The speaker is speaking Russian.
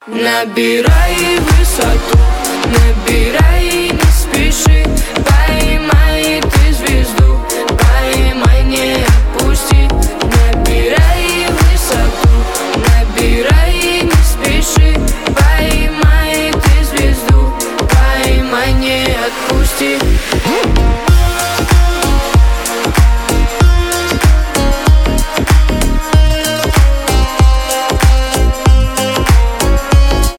Набирай высоту, набирай, не спеши. Поймай ты звезду, поймай, не отпусти. Набирай высоту, набирай, не спеши. Поймай ты звезду, поймай, не отпусти.